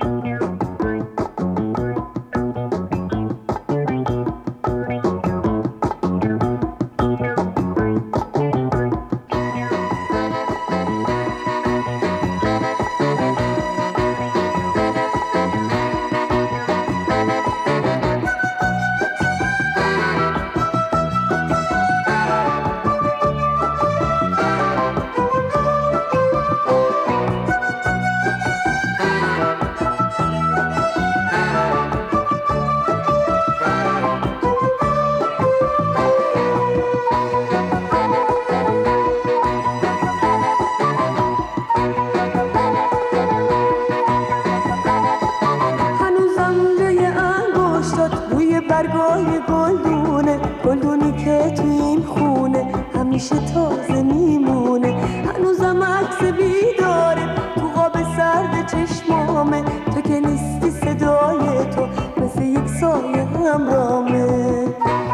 برگای گلدونه، گلدونی که تو این خونه همیشه تازه میمونه. هنوزم عکس بیداره تو قاب سرد چشمامه، تو که نیستی صدای تو مثل یک سایه همرامه.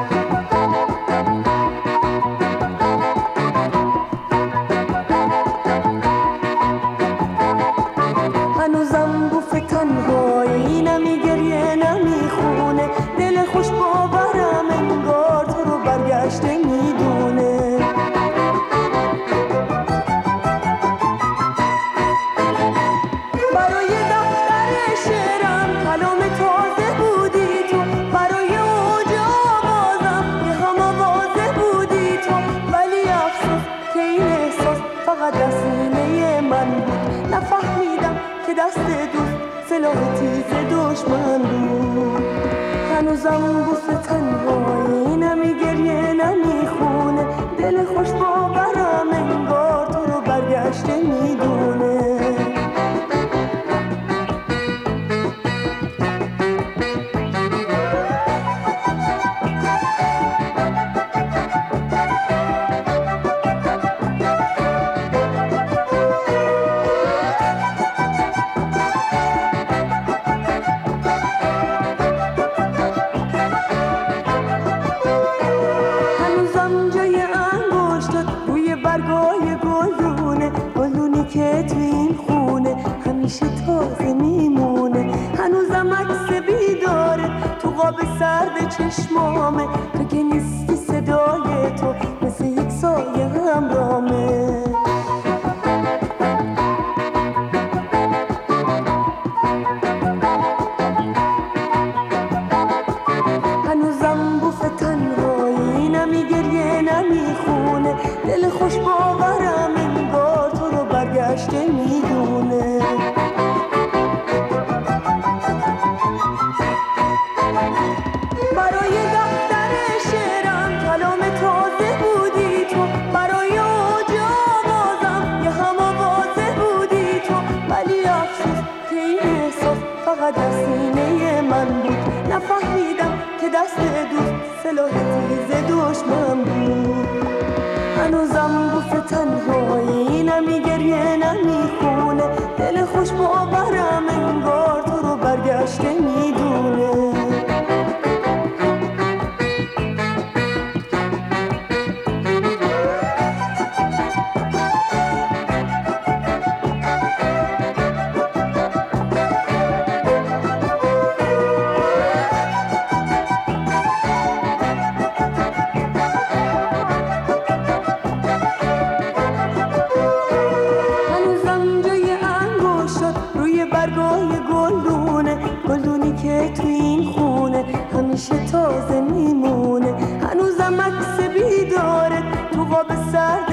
هنوزم بوف تنهایی نمیگریه نمیخونه، دل خوش باورم انگار تو رو برگشته میدونه. برای دفتر شعرم کلام تازه بودی تو، برای اوج آوازم یه هم آوازه بودی تو. ولی افسوس که این احساس فقط دستینه من بود، نفهمیدم که دست دوست سلاح تیز دشمن بود. هنوزم بوس تنهایی نمیگریه نمیخونه، دل خوش باورم انگار تو رو برگشته میدونه. برگای گلدونه، گلدونی که تو این خونه همیشه تازه میمونه. هنوزم عکس بیداره تو قاب سرد چشمامه، تو که نیستی صدای تو مثل یک سایه همرامه. هنوزم بوف تنهایی نمیگریه نمیخونه، دل خوش باورم انگار تو رو برگشته میدونه. برای دفتر شعرم کلام تازه بودی تو، برای اوج آوازم یه هم آوازه بودی تو. ولی افسوس که این احساس فقط دستینه من بود، نفهمیدم که دست دوست سلاح تیز دشمن بود. هنوزم بوف تنهایی نمیگریه نمیخونه، دل خوش باورم انگار تو رو برگشته میدونه. برگای گلدونه، گلدونی که تو این خونه همیشه تازه میمونه. هنوزم عکس بیداره تو قاب سرد